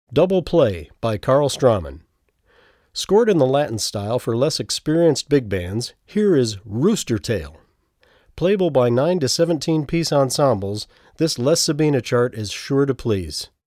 Double Play by Carl Straumann. Scored in the Latin style for less experienced big bands, here is Rooster Tail. Playable by 9 to 17 piece ensembles, this Les Sabina chart is sure to please.